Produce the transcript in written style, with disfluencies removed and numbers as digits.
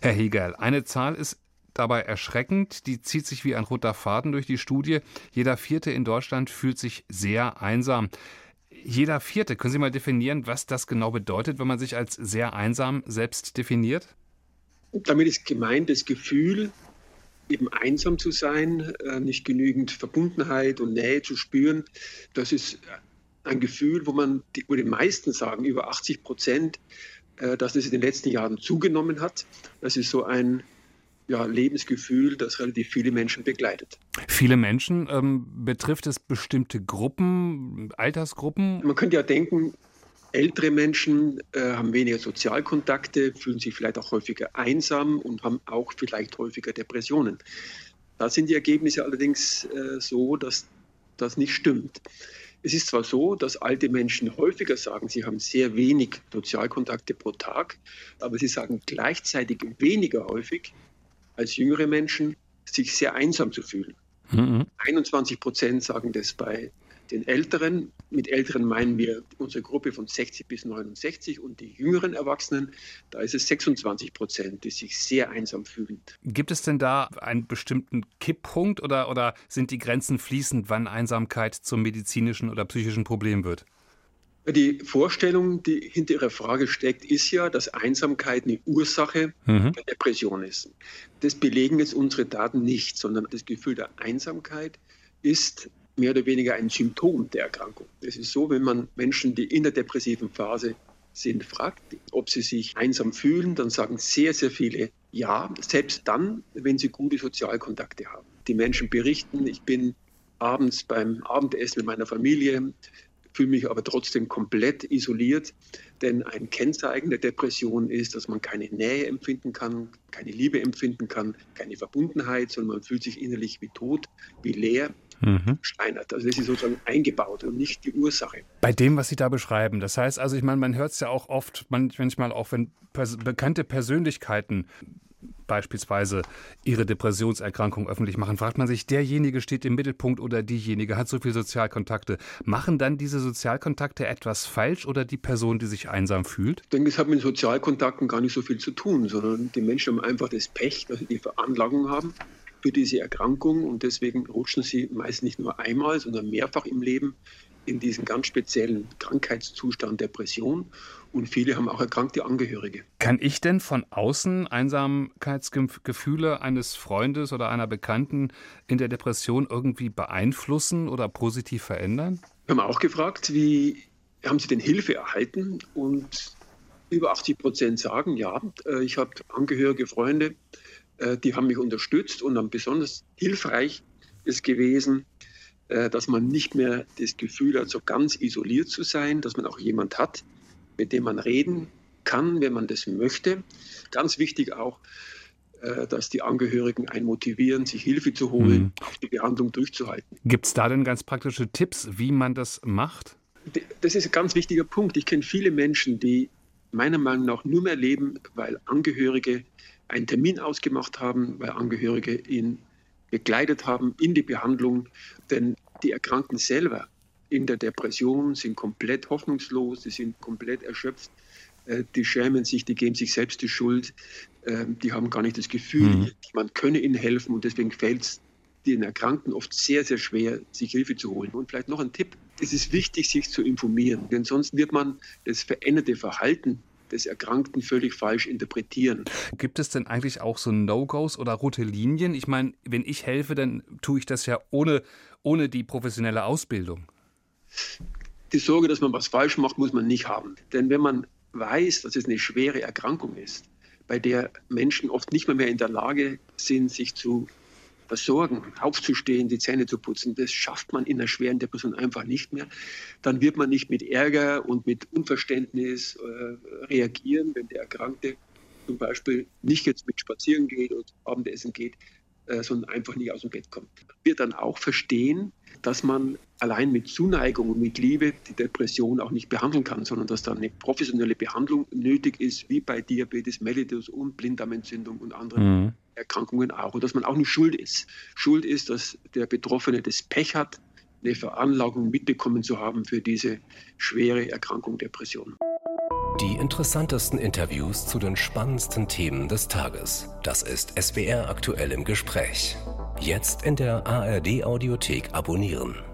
Herr Hegerl, eine Zahl ist dabei erschreckend, die zieht sich wie ein roter Faden durch die Studie. Jeder Vierte in Deutschland fühlt sich sehr einsam. Jeder Vierte, können Sie mal definieren, was das genau bedeutet, wenn man sich als sehr einsam selbst definiert? Damit ist gemeint das Gefühl, eben einsam zu sein, nicht genügend Verbundenheit und Nähe zu spüren. Das ist ein Gefühl, wo die meisten sagen, über 80%, dass es in den letzten Jahren zugenommen hat. Das ist so ein Lebensgefühl, das relativ viele Menschen begleitet. Viele Menschen, betrifft es bestimmte Gruppen, Altersgruppen? Man könnte ja denken, ältere Menschen haben weniger Sozialkontakte, fühlen sich vielleicht auch häufiger einsam und haben auch vielleicht häufiger Depressionen. Da sind die Ergebnisse allerdings so, dass das nicht stimmt. Es ist zwar so, dass alte Menschen häufiger sagen, sie haben sehr wenig Sozialkontakte pro Tag, aber sie sagen gleichzeitig weniger häufig als jüngere Menschen, sich sehr einsam zu fühlen. 21% sagen das bei den Älteren. Mit Älteren meinen wir unsere Gruppe von 60 bis 69 und die jüngeren Erwachsenen, da ist es 26%, die sich sehr einsam fühlen. Gibt es denn da einen bestimmten Kipppunkt oder sind die Grenzen fließend, wann Einsamkeit zum medizinischen oder psychischen Problem wird? Die Vorstellung, die hinter Ihrer Frage steckt, ist ja, dass Einsamkeit eine Ursache der Depression ist. Das belegen jetzt unsere Daten nicht, sondern das Gefühl der Einsamkeit ist mehr oder weniger ein Symptom der Erkrankung. Es ist so, wenn man Menschen, die in der depressiven Phase sind, fragt, ob sie sich einsam fühlen, dann sagen sehr, sehr viele ja, selbst dann, wenn sie gute Sozialkontakte haben. Die Menschen berichten, ich bin abends beim Abendessen mit meiner Familie, fühle mich aber trotzdem komplett isoliert, denn ein Kennzeichen der Depression ist, dass man keine Nähe empfinden kann, keine Liebe empfinden kann, keine Verbundenheit, sondern man fühlt sich innerlich wie tot, wie leer, steinert. Also das ist sozusagen eingebaut und nicht die Ursache. Bei dem, was Sie da beschreiben, das heißt also, ich meine, man hört es ja auch oft, manchmal auch, wenn bekannte Persönlichkeiten beispielsweise ihre Depressionserkrankung öffentlich machen, fragt man sich, derjenige steht im Mittelpunkt oder diejenige hat so viele Sozialkontakte. Machen dann diese Sozialkontakte etwas falsch oder die Person, die sich einsam fühlt? Ich denke, es hat mit Sozialkontakten gar nicht so viel zu tun, sondern die Menschen haben einfach das Pech, dass sie die Veranlagung haben für diese Erkrankung und deswegen rutschen sie meist nicht nur einmal, sondern mehrfach im Leben in diesen ganz speziellen Krankheitszustand Depression und viele haben auch erkrankte Angehörige. Kann ich denn von außen Einsamkeitsgefühle eines Freundes oder einer Bekannten in der Depression irgendwie beeinflussen oder positiv verändern? Wir haben auch gefragt, wie haben Sie denn Hilfe erhalten? Und über 80% sagen, ja, ich habe Angehörige, Freunde, die haben mich unterstützt und dann besonders hilfreich ist gewesen, dass man nicht mehr das Gefühl hat, so ganz isoliert zu sein, dass man auch jemand hat, mit dem man reden kann, wenn man das möchte. Ganz wichtig auch, dass die Angehörigen einen motivieren, sich Hilfe zu holen, auch die Behandlung durchzuhalten. Gibt es da denn ganz praktische Tipps, wie man das macht? Das ist ein ganz wichtiger Punkt. Ich kenne viele Menschen, die meiner Meinung nach nur mehr leben, weil Angehörige einen Termin ausgemacht haben, weil Angehörige ihn begleitet haben in die Behandlung. Denn die Erkrankten selber in der Depression sind komplett hoffnungslos, sie sind komplett erschöpft, die schämen sich, die geben sich selbst die Schuld, die haben gar nicht das Gefühl, man könne ihnen helfen und deswegen fällt es den Erkrankten oft sehr, sehr schwer, sich Hilfe zu holen. Und vielleicht noch ein Tipp, es ist wichtig, sich zu informieren, denn sonst wird man das veränderte Verhalten des Erkrankten völlig falsch interpretieren. Gibt es denn eigentlich auch so No-Gos oder rote Linien? Ich meine, wenn ich helfe, dann tue ich das ja ohne die professionelle Ausbildung. Die Sorge, dass man was falsch macht, muss man nicht haben. Denn wenn man weiß, dass es eine schwere Erkrankung ist, bei der Menschen oft nicht mehr in der Lage sind, sich zu versorgen, aufzustehen, die Zähne zu putzen, das schafft man in einer schweren Depression einfach nicht mehr. Dann wird man nicht mit Ärger und mit Unverständnis reagieren, wenn der Erkrankte zum Beispiel nicht jetzt mit spazieren geht oder Abendessen geht, sondern einfach nicht aus dem Bett kommt. Man wird dann auch verstehen, dass man allein mit Zuneigung und mit Liebe die Depression auch nicht behandeln kann, sondern dass da eine professionelle Behandlung nötig ist, wie bei Diabetes mellitus und Blinddarmentzündung und anderen Erkrankungen auch. Und dass man auch nicht schuld ist. Schuld ist, dass der Betroffene das Pech hat, eine Veranlagung mitbekommen zu haben für diese schwere Erkrankung Depression. Die interessantesten Interviews zu den spannendsten Themen des Tages. Das ist SWR aktuell im Gespräch. Jetzt in der ARD Audiothek abonnieren.